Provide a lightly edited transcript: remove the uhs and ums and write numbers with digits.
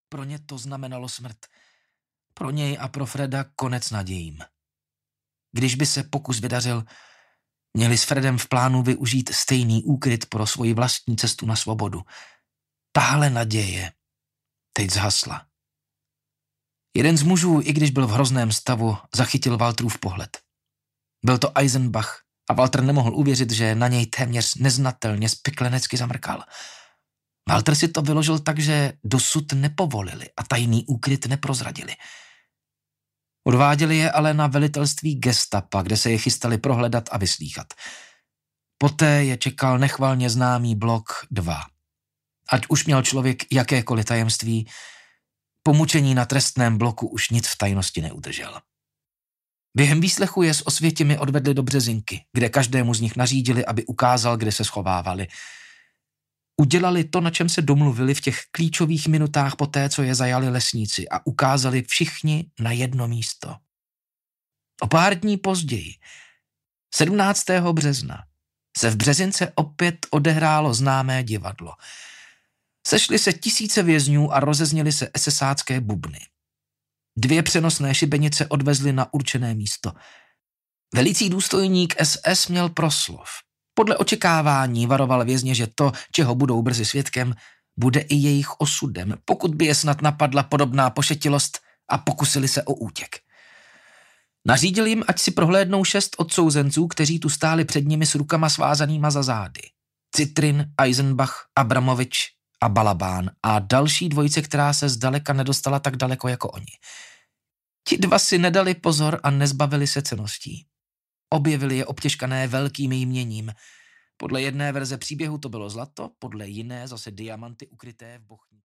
Pro ně to znamenalo smrt. Pro něj a pro Freda konec nadějím. Když by se pokus vydařil, měli s Fredem v plánu využít stejný úkryt pro svoji vlastní cestu na svobodu. Tahle naděje teď zhasla. Jeden z mužů, i když byl v hrozném stavu, zachytil Walterův pohled. Byl to Eisenbach a Walter nemohl uvěřit, že na něj téměř neznatelně spiklenecky zamrkal. Walter si to vyložil tak, že dosud nepovolili a tajný úkryt neprozradili. Odváděli je ale na velitelství gestapa, kde se je chystali prohledat a vyslýchat. Poté je čekal nechvalně známý blok 2. Ať už měl člověk jakékoliv tajemství, po mučení na trestném bloku už nic v tajnosti neudržel. Během výslechu je s Osvětimi odvedli do Březinky, kde každému z nich nařídili, aby ukázal, kde se schovávali. Udělali to, na čem se domluvili v těch klíčových minutách poté, co je zajali lesníci a ukázali všichni na jedno místo. O pár dní později, 17. března, se v Březince opět odehrálo známé divadlo. Sešli se tisíce vězňů a rozezněly se esesácké bubny. 2 přenosné šibenice odvezli na určené místo. Velící důstojník SS měl proslov. Podle očekávání varoval vězně, že to, čeho budou brzy svědkem, bude i jejich osudem, pokud by je snad napadla podobná pošetilost a pokusili se o útěk. Nařídil jim, ať si prohlédnou 6 odsouzenců, kteří tu stáli před nimi s rukama svázanýma za zády. Citrin, Eisenbach, Abramovič a Balabán a další dvojice, která se zdaleka nedostala tak daleko jako oni. Ti 2 si nedali pozor a nezbavili se cenností. Objevili je obtěžkané velkým jměním. Podle jedné verze příběhu to bylo zlato, podle jiné zase diamanty ukryté v bochni.